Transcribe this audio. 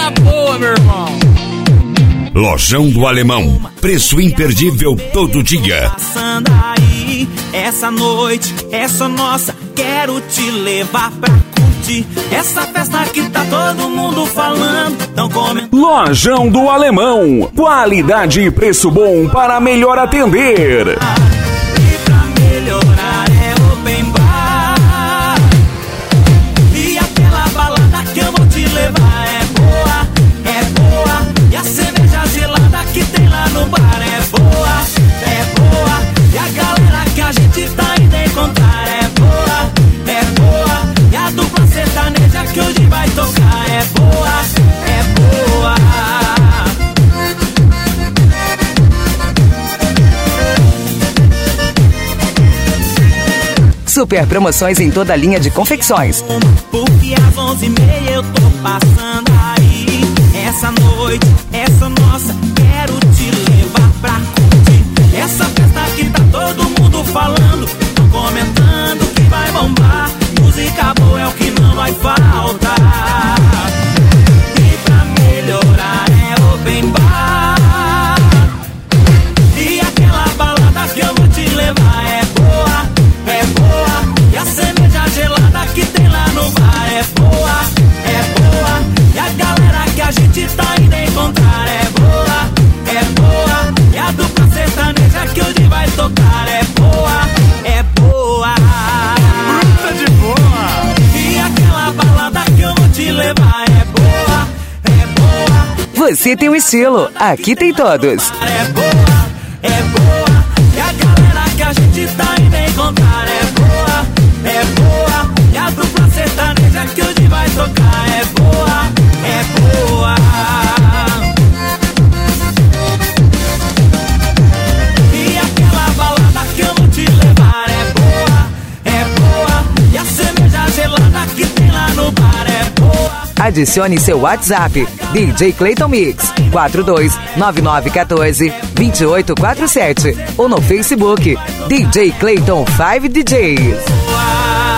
coisa boa, meu irmão. Lojão do Alemão, preço imperdível todo dia. Passando aí, essa noite é só nossa, quero te levar pra curtir essa festa que tá todo mundo falando, tão comentando. Lojão do Alemão, qualidade e preço bom para melhor atender. E pra melhorar é open bar, e aquela balada que eu vou te levar é boa, e a cerveja gelada que tem lá no bar é boa, e a galera que a gente tá indo encontrar é boa, e a dupla sertaneja que hoje vai tocar é boa, Super promoções em toda a linha de confecções. Porque às 11h30 eu tô passando aí, essa noite é só nossa, quero te levar pra curtir essa festa que tá todo mundo falando, tô comentando que vai bombar, música boa é o que não vai faltar. E pra melhorar é open bar, e aquela balada que eu vou te levar é boa, e a cerveja gelada que tem lá no bar é boa, e a galera que a gente tá indo encontrar é boa, e a dupla sertaneja que hoje vai tocar é boa, Bruta de boa. e aquela balada que eu vou te levar é boa, Você tem um estilo, aqui tem todos. é boa, e a galera que a gente tá indo encontrar é boa, e a dupla sertaneja que hoje vai tocar é boa, e aquela balada que eu vou te levar é boa, e a cerveja gelada que tem lá no bar é boa. Adicione seu WhatsApp, DJ Clayton Mix, 4299142847, ou no Facebook, DJ Clayton 5 DJs.